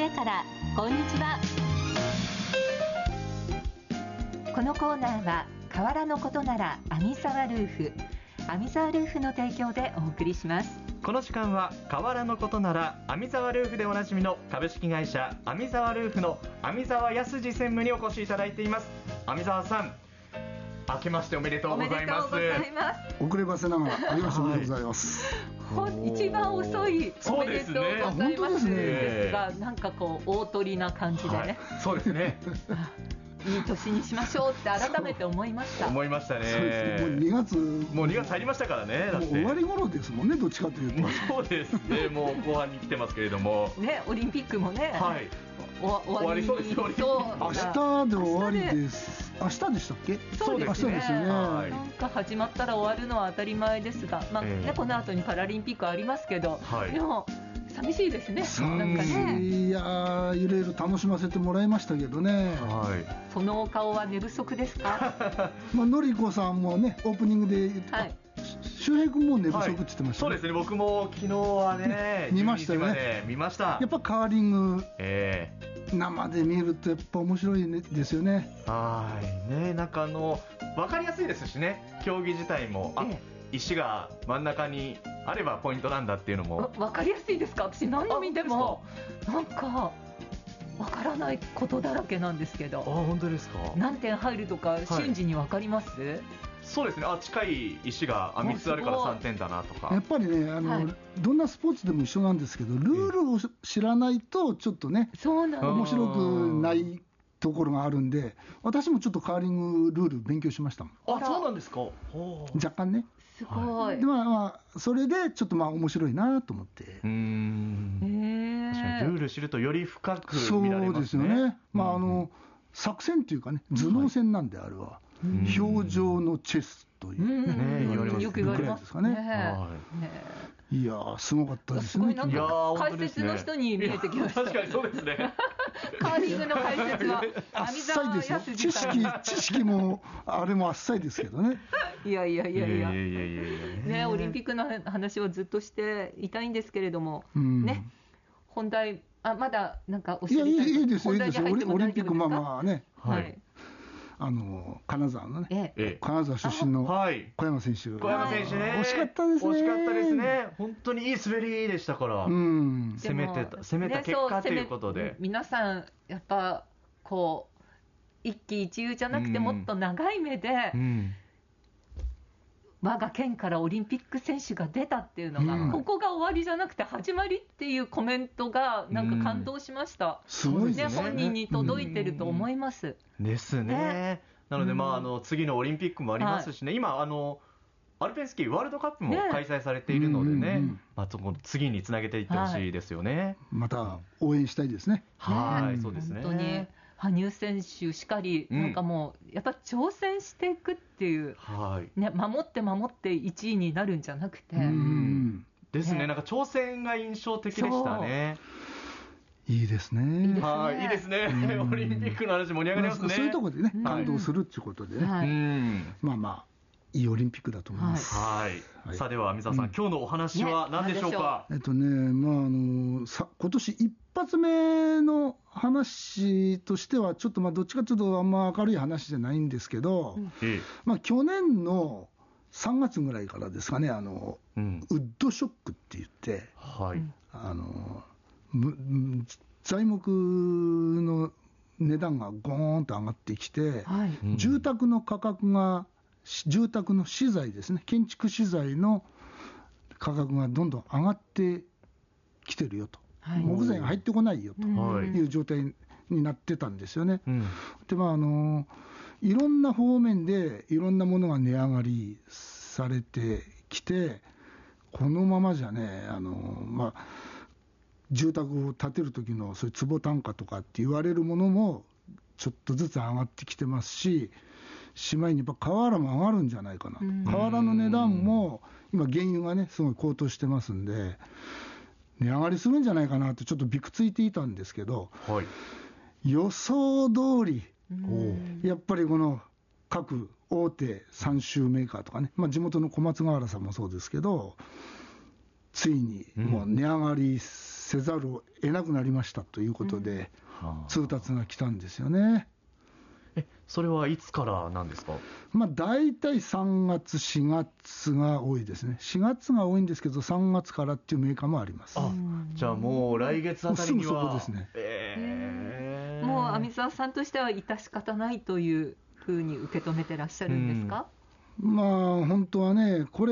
上からこんにちは。このコーナーは変わらぬことなら網沢ルーフの提供でお送りします。 この時間は変わらぬことなら網沢ルーフでおなじみの株式会社網沢ルーフの網沢康二専務にお越しいただいています。網沢さん、明けましておめでとうございます。 遅ればせながら明けましておめでとうございます。 一番遅いおめでとうございます本当ですね。 ですが、なんかこう大鳥な感じでね、 そうですねいい年にしましょうって改めて思いました。 思いましたね。 そうですね。もう2月入りましたからね。だってもう終わり頃ですもんね、どっちかというと。 そうですね、もう後半に来てますけれどもね、オリンピックもね、 はい、 終わりそうです。 明日で終わりです。明日でしたっけ？ そうですね。 明日ですよね。 なんか始まったら終わるのは当たり前ですが、ね、この後にパラリンピックありますけど、でも寂しいですね。なんかね。 いやいろいろ楽しませてもらいましたけどね。 そのお顔は寝不足ですか？ のりこさんもね、オープニングで言って、周平君も寝不足って言ってましたね。 そうですね、僕も昨日はね見ましたよね。 見ました。 やっぱカーリング、生で見るとやっぱ面白いですよね。 ね、なんか分かりやすいですしね、競技自体も石が真ん中にあればポイントなんだっていうのも分かりやすいですか？私何度見てもなんか分からないことだらけなんですけど。 本当ですか？何点入るとか瞬時に分かります？ そうですね。近い石が3つあるから3点だなとか。 やっぱりね、どんなスポーツでも一緒なんですけど、ルールを知らないとちょっとね、面白くないところがあるんで、私もちょっとカーリングルール勉強しましたもん。 そうなんですか？ 若干ね。 すごい。 でそれでちょっと面白いなと思って。確かにルール知るとより深く見られますね。 そうですよね。作戦というかね、頭脳戦なんであれは、表情のチェスというよく言われますかね。 いやー、すごかったですね。 解説の人に見えてきました。 確かにそうですね。 カーリングの解説はあっさいですよ。知識もあれもあっさいですけどね。 いやね、オリンピックの話をずっとしていたいんですけれども、ね、本題まだなんかお知りたい。 いいですよ。オリンピックね。 金沢のね、金沢出身の小山選手、 ね、 惜しかったですね。 惜しかったですね。本当にいい滑りでしたから、攻めた結果ということで、 皆さんやっぱこう一喜一憂じゃなくてもっと長い目で、我が県からオリンピック選手が出たっていうのが、ここが終わりじゃなくて始まりっていうコメントがなんか感動しました。 すごいですね。 本人に届いてると思います。 ですね。なので次のオリンピックもありますしね。今アルペンスキーワールドカップも開催されているのでね、次につなげていってほしいですよね。 また応援したいですね。 そうですね。 本当に羽生選手しかり、なんかもうやっぱ挑戦していくっていう、ね、守って1位になるんじゃなくて、 ですね。なんか挑戦が印象的でしたね。 いいですね。 いいですね。オリンピックの話盛り上がりますね。 そういうところでね、感動するっていうことでね。いいオリンピックだと思います。 さあでは網沢さん、今日のお話は何でしょうか？ 今年一発目の話としてはちょっとどっちかというとあんま明るい話じゃないんですけど、去年の3月ぐらいからですかね、ウッドショックって言って、材木の値段がゴーンと上がってきて、住宅の価格が住宅の資材ですね、建築資材の価格がどんどん上がってきてるよと、木材が入ってこないよという状態になってたんですよね。でいろんな方面でいろんなものが値上がりされてきて、このままじゃね、住宅を建てる時のそういう坪単価とかって言われるものもちょっとずつ上がってきてますし、しまいにやっぱ瓦も上がるんじゃないかなと。瓦の値段も今原油がねすごい高騰してますんで値上がりするんじゃないかなとちょっとびくついていたんですけど、予想通りやっぱりこの各大手3州メーカーとかね、地元の小松瓦さんもそうですけど、ついにもう値上がりせざるを得なくなりましたということで、通達が来たんですよね。 それはいつからなんですか？ 大体3月、4月が多いですね。4月が多いんですけど、3月からっていうメーカーもあります。 じゃあもう来月あたりにはすぐそこですね。 もう網沢さんとしては致し方ないというふうに受け止めてらっしゃるんですか？ 本当はね、これ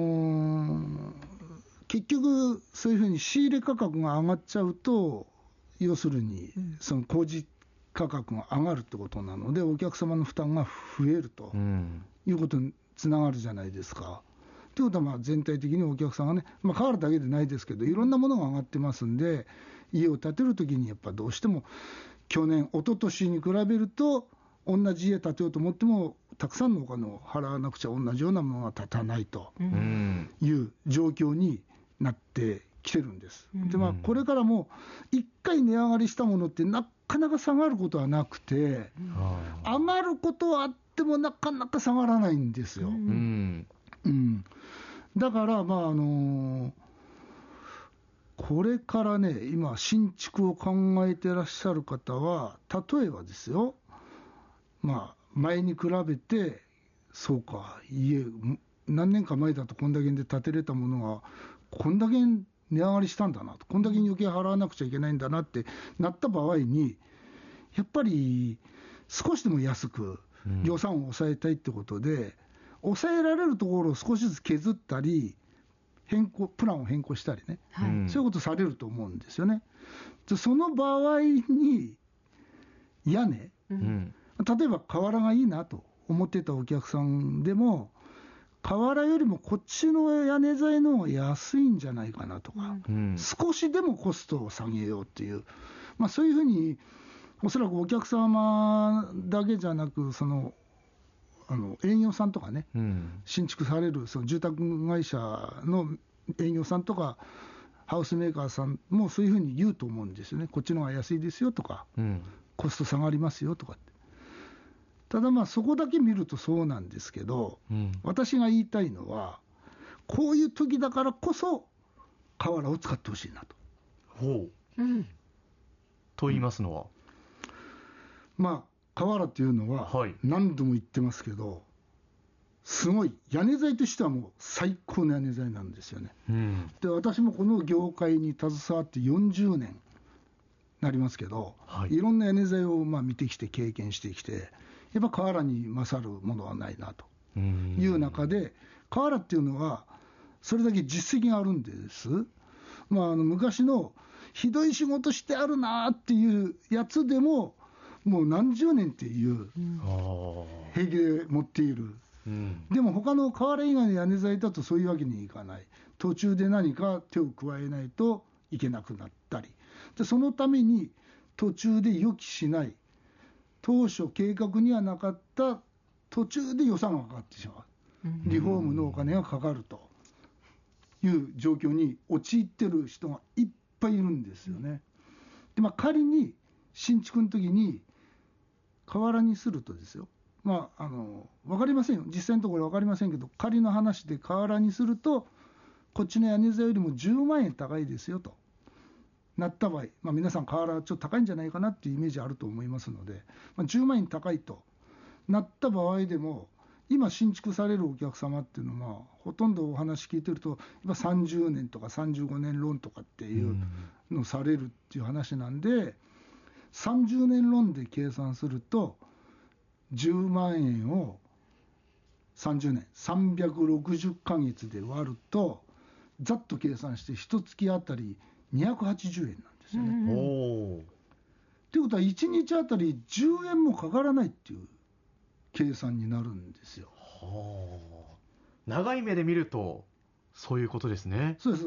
結局そういうふうに仕入れ価格が上がっちゃうと、要するにその工事価格が上がるってことなので、お客様の負担が増えるということにつながるじゃないですか。ということは全体的にお客さんがね、瓦だけでないですけど、いろんなものが上がってますんで、家を建てるときにやっぱどうしても去年、一昨年に比べると、同じ家建てようと思っても、たくさんのお金を払わなくちゃ同じようなものが建たないという状況になってきてるんです。でこれからも1回値上がりしたものってなかなか下がることはなくて、上がることはあってもなかなか下がらないんですよ。だからこれからね、今新築を考えてらっしゃる方は、例えばですよ、前に比べて、そうか、家何年か前だとこんだけで建てれたものがこんだけ値上がりしたんだなと、こんだけ余計払わなくちゃいけないんだなってなった場合に、やっぱり少しでも安く予算を抑えたいってことで、抑えられるところを少しずつ削ったり、プランを変更したりね、そういうことされると思うんですよね。でその場合に屋根、例えば瓦がいいなと思ってたお客さんでも、瓦よりもこっちの屋根材の方が安いんじゃないかなとか、少しでもコストを下げようっていう、そういうふうに、おそらくお客様だけじゃなく、営業さんとかね、新築されるその住宅会社の営業さんとか、ハウスメーカーさんもそういうふうに言うと思うんですよね。こっちの方が安いですよとか、コスト下がりますよとかって。ただそこだけ見るとそうなんですけど、私が言いたいのは、こういう時だからこそ瓦を使ってほしいなと。 と言いますのは、 瓦っていうのは何度も言ってますけど、すごい屋根材としてはもう最高の屋根材なんですよね。で私もこの業界に携わって40年なりますけど、いろんな屋根材を見てきて経験してきて、やっぱ瓦に勝るものはないなという中で、瓦っていうのはそれだけ実績があるんです。昔のひどい仕事してあるなっていうやつでも、もう何十年っていう平気で持っている。でも他の瓦以外の屋根材だとそういうわけにいかない。途中で何か手を加えないといけなくなったりで、そのために途中で予期しない、当初計画にはなかった途中で予算がかかってしまう、リフォームのお金がかかるという状況に陥ってる人がいっぱいいるんですよね。で仮に新築の時に瓦にするとですよ、分かりませんよ、実際のところ分かりませんけど、仮の話で瓦にすると、こっちの屋根材よりも10万円高いですよとなった場合、皆さん瓦ちょっと高いんじゃないかなっていうイメージあると思いますので、10万円高いとなった場合でも、今新築されるお客様っていうのは、ほとんどお話聞いてると、やっぱ30年とか35年ローンとかっていうのをされるっていう話なんで、30年ローンで計算すると、10万円を30年、360ヶ月で割ると、ざっと計算して、1月あたり280円なんですよね。ということは、1日あたり10円もかからないっていう計算になるんですよ。 長い目で見ると、そういうことですね。 そうです。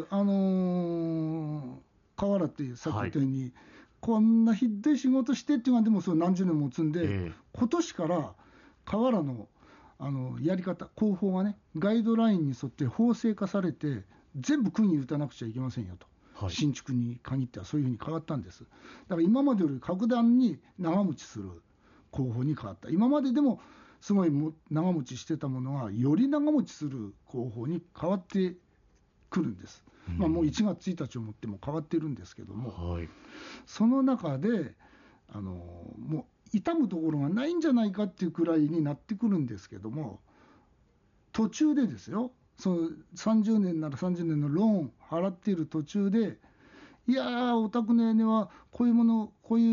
瓦ってさっき言ったように、こんなひどい仕事してっていうのは、でもそれ何十年も積んで、今年から瓦のやり方、工法がね、ガイドラインに沿って法制化されて、全部釘打たなくちゃいけませんよと、新築に限ってはそういうふうに変わったんです。だから今までより格段に長持ちする工法に変わった。今まででもすごい長持ちしてたものが、より長持ちする工法に変わって来るんです、もう1月1日をもっても変わってるんですけども、 はい、 その中でもう痛むところがないんじゃないかっていうくらいになってくるんですけども、途中でですよ、その30年なら30年のローン払っている途中で、いやー、お宅の屋根はこういうもの、こういう、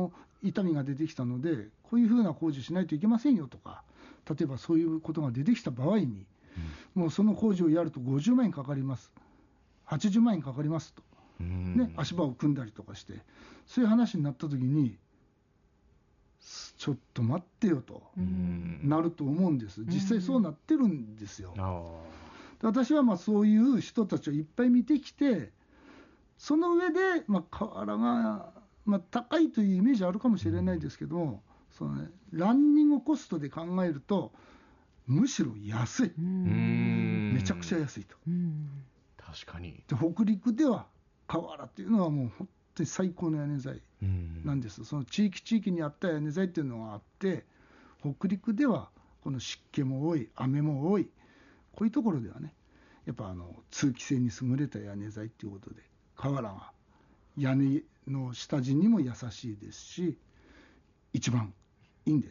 痛みが出てきたので、こういうふうな工事しないといけませんよとか、例えばそういうことが出てきた場合に、もうその工事をやると50万円かかります、80万円かかりますと、ね、足場を組んだりとかして、そういう話になったときに、ちょっと待ってよとなると思うんです。実際そうなってるんですよ。私はまあそういう人たちをいっぱい見てきて、その上で瓦が高いというイメージあるかもしれないですけど、そのね、ランニングコストで考えるとむしろ安い、めちゃくちゃ安いと。 確かに。 で北陸では瓦っていうのはもう本当に最高の屋根材なんです。その地域にあった屋根材っていうのがあって、北陸ではこの湿気も多い、雨も多い、こういうところではね、やっぱ通気性に優れた屋根材っていうことで、瓦が屋根の下地にも優しいですし、一番いいんです。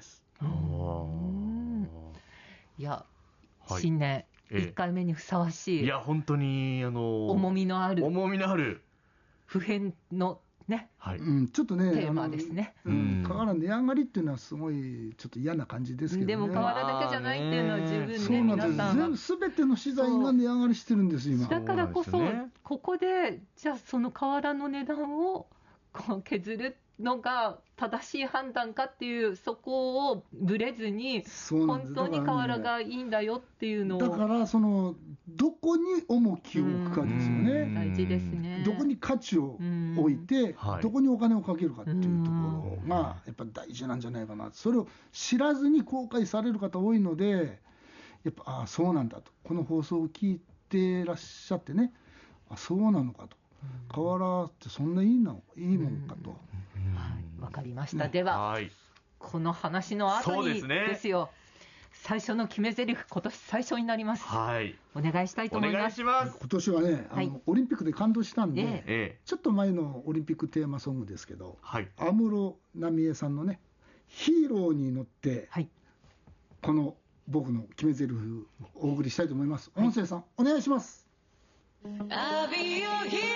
いや、新年1回目にふさわしい、 いや本当に重みのある普遍のね、 ちょっとね、 テーマですね。 瓦値上がりっていうのはすごいちょっと嫌な感じですけどね。 でも瓦だけじゃないっていうのは十分ね、 そうなんです。 皆さん全ての資材が値上がりしてるんです今。 だからこそ、ここでじゃあその瓦の値段をこう削るのが正しい判断かっていう、そこをぶれずに本当に瓦がいいんだよっていうのを、 だからそのどこに重きを置くかですよね。 大事ですね。 どこに価値を置いて、どこにお金をかけるかっていうところがやっぱ大事なんじゃないかな。それを知らずに後悔される方多いので、やっぱそうなんだと、この放送を聞いてらっしゃってね、そうなのかと、瓦ってそんないいもんかと。 わかりました。では、この話の後にですよ、最初の決め台詞、今年最初になります。お願いしたいと思います。 今年はね、オリンピックで感動したんで、ちょっと前のオリンピックテーマソングですけど、安室奈美恵さんのね、ヒーローに乗って、この僕の決め台詞をお送りしたいと思います。音声さん、お願いします。I'll be your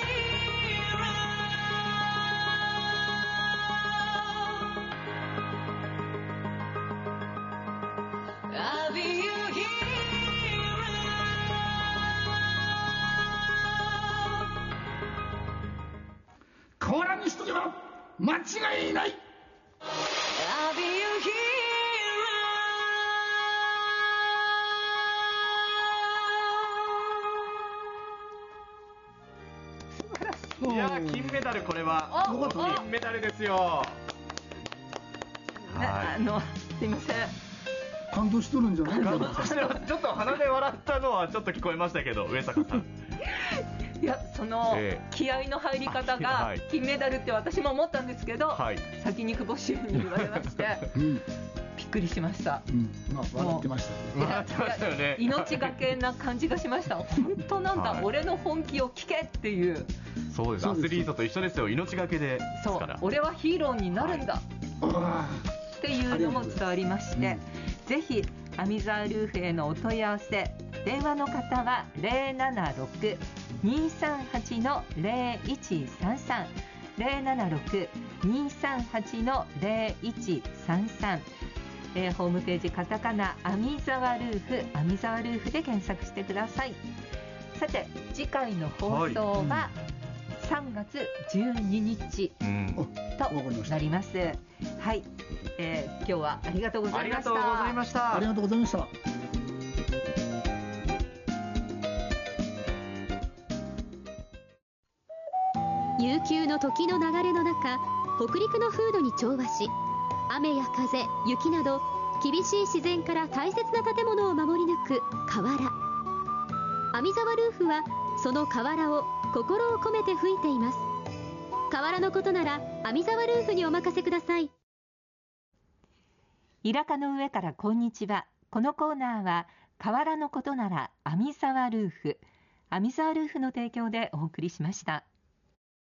hero.I'll be your hero. 瓦にしとけば間違いない。I'll be your hero. いや金メダル、これは金メダルですよ。 すいません、 感動しとるんじゃないかな。 ちょっと鼻で笑ったのはちょっと聞こえましたけど、上坂さん。 いや、その気合の入り方が金メダルって私も思ったんですけど、先に久保シェフに言われましてびっくりしました。 笑ってましたね。 命がけな感じがしました。本当なんだ、俺の本気を聞けっていう。 そうです、アスリートと一緒ですよ、命がけで。 そう、俺はヒーローになるんだっていうのも伝わりまして、ぜひアミザールーフへのお問い合わせ、電話の方は 076-238-0133 076-238-0133、ホームページカタカナアミザワルーフ、アミザワルーフで検索してください。さて次回の放送は3月12日となります。はい、今日はありがとうございました。 ありがとうございました。 悠久の時の流れの中、北陸の風土に調和し、雨や風、雪など厳しい自然から大切な建物を守り抜く瓦。アミザワルーフはその瓦を心を込めて吹いています。瓦のことならアミザワルーフにお任せください。 イラカの上からこんにちは。このコーナーは瓦のことならアミザワルーフ、 アミザールーフの提供でお送りしました。